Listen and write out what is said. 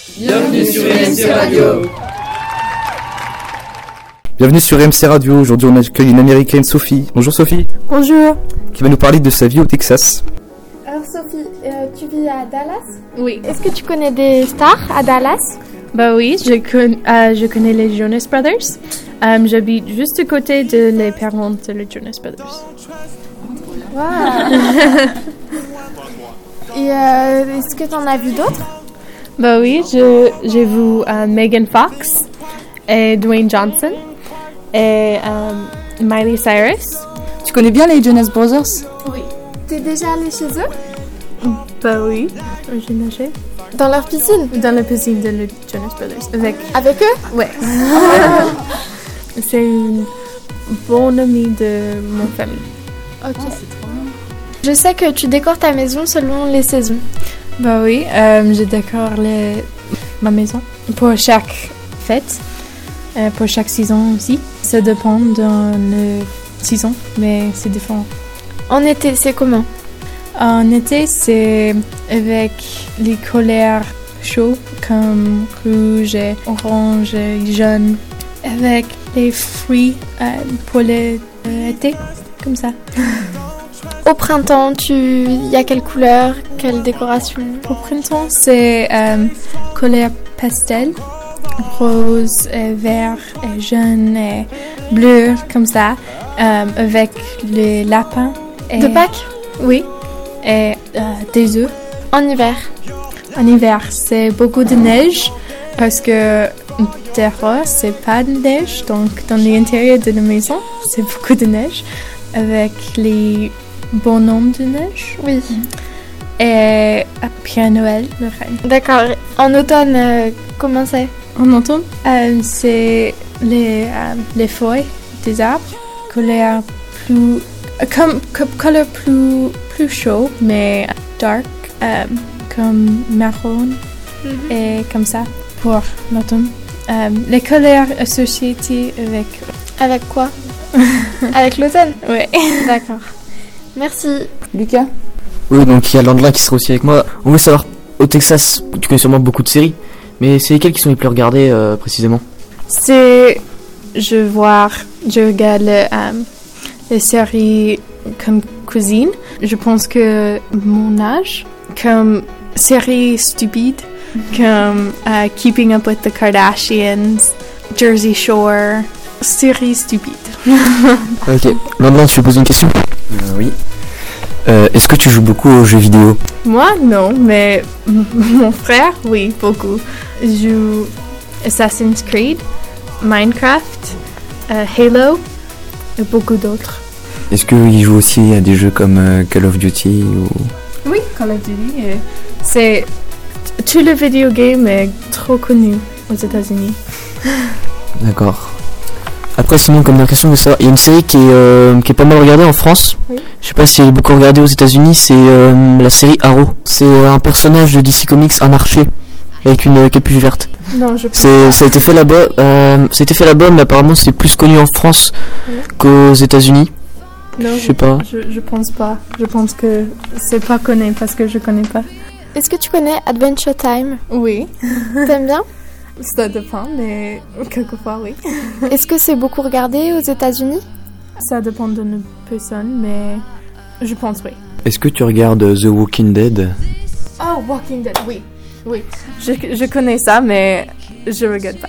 Bienvenue sur MC Radio. Bienvenue sur MC Radio. Aujourd'hui, on accueille une américaine, Sophie. Bonjour Sophie. Bonjour. Qui va nous parler de sa vie au Texas. Alors Sophie, tu vis à Dallas? Oui. Est-ce que tu connais des stars à Dallas? Bah oui, je connais les Jonas Brothers. J'habite juste à côté de les parents de les Jonas Brothers. Wow. Et est-ce que tu en as vu d'autres? Bah oui, j'ai vu Megan Fox et Dwayne Johnson et Miley Cyrus. Tu connais bien les Jonas Brothers? Oui. T'es déjà allé chez eux? Bah oui, j'ai nagé. Dans leur piscine? Dans la piscine de les Jonas Brothers. Avec eux? Ouais. C'est une bonne amie de mon famille. Ok. C'est trop bien. Je sais que tu décores ta maison selon les saisons. Bah oui, je décore ma maison pour chaque fête, pour chaque saison aussi. Ça dépend de la saison, mais c'est différent. En été, c'est comment? En été, c'est avec les couleurs chaudes comme rouge, et orange, et jaune, avec les fruits pour l'été, comme ça. Au printemps, il y a quelle couleur, quelle décoration? Au printemps, c'est couleur pastel, rose, vert, jaune, et bleu, comme ça, avec les lapins. De Pâques? Oui, et des œufs. En hiver? En hiver, c'est beaucoup de neige parce que dehors, c'est pas de neige. Donc, dans l'intérieur de la maison, c'est beaucoup de neige avec les bonhommes de neige. Oui. Et après Noël, le reine. D'accord. En automne, comment c'est? En automne, c'est les feuilles des arbres, couleur plus couleur plus chaud, mais dark, comme marron et comme ça pour l'automne. Les couleurs associées avec... Avec quoi? Avec l'automne? Oui. D'accord. Merci. Lucas? Oui, donc il y a Landelin qui sera aussi avec moi. On veut savoir, au Texas, tu connais sûrement beaucoup de séries, mais c'est lesquelles qui sont les plus regardées précisément? Je regarde les séries comme cuisine. Je pense que mon âge, comme séries stupides, comme Keeping Up with the Kardashians, Jersey Shore, séries stupides. Ok. Landelin, tu veux poser une question? Oui. Est-ce que tu joues beaucoup aux jeux vidéo? Moi, non, mais mon frère, oui, beaucoup. Je joue Assassin's Creed, Minecraft, Halo et beaucoup d'autres. Est-ce qu'il joue aussi à des jeux comme Call of Duty ou... Oui, Call of Duty. Tout le video game est trop connu aux États-Unis. D'accord. Après, sinon, comme dernière question, il y a une série qui est pas mal regardée en France. Oui. Je sais pas si elle est beaucoup regardée aux États-Unis. C'est la série Arrow. C'est un personnage de DC Comics, un archer, avec une capuche verte. Non, ça a été fait là-bas, mais apparemment c'est plus connu en France qu'aux États-Unis. Non, je sais pas. Je pense pas. Je pense que c'est pas connu parce que je connais pas. Est-ce que tu connais Adventure Time? Oui. T'aimes bien? Ça dépend, mais quelquefois oui. Est-ce que c'est beaucoup regardé aux États-Unis? Ça dépend de la personne, mais je pense oui. Est-ce que tu regardes The Walking Dead? Oh, Walking Dead, oui. Oui. Je connais ça, mais je regarde pas.